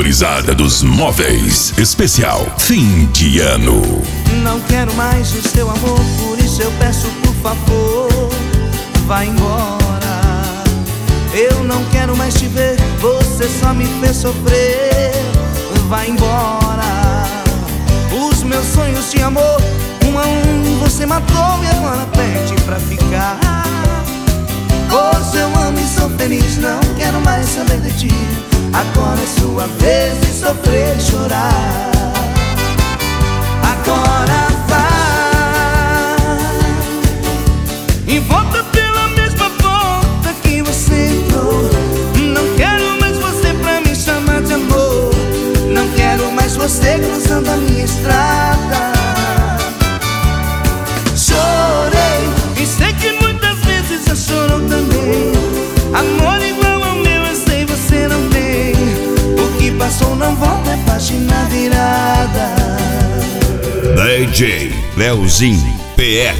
Setorizada dos Móveis. Especial fim de ano. Não quero mais o seu amor, por isso eu peço, por favor, vá embora. Eu não quero mais te ver, você só me fez sofrer. Vá embora. Os meus sonhos de amor, um a um você matou e agora pede pra ficar. Hoje eu amo e sou feliz, não quero mais saber de ti. Agora é sua vez de sofrer e chorar. Agora vai e volta pela mesma porta que você entrou. Não quero mais você pra me chamar de amor. Não quero mais você cruzando a minha estrada. Chorei e sei que muitas vezes já chorou também. Amor igual ao meu eu sei você não tem. O que passou não volta, é página virada. DJ Leozinho PR.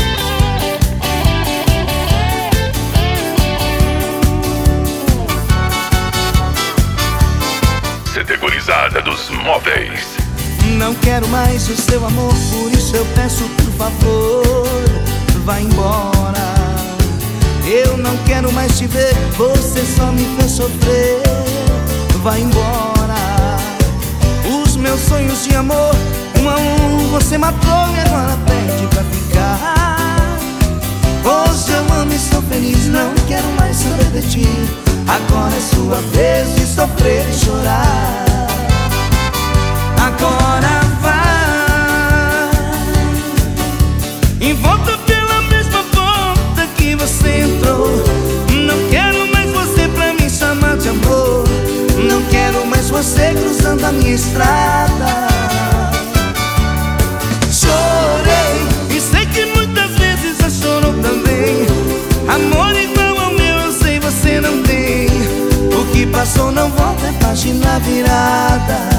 Setorizada dos Móveis. Não quero mais o seu amor, por isso eu peço, por favor, vá embora. Eu não quero mais te ver, você só me fez sofrer. Vá embora. Os meus sonhos de amor, um a um você matou e agora pede pra ficar. Hoje eu amo e sou feliz, não quero mais saber de ti. Agora é sua vez de sofrer e chorar. Agora vai e volta pela mesma porta que você entrou. Não quero mais você pra me chamar de amor. Não quero mais você cruzando a minha estrada. Chorei e sei que muitas vezes já chorou também. Amor igual ao meu eu sei você não tem. O que passou não volta, é página virada.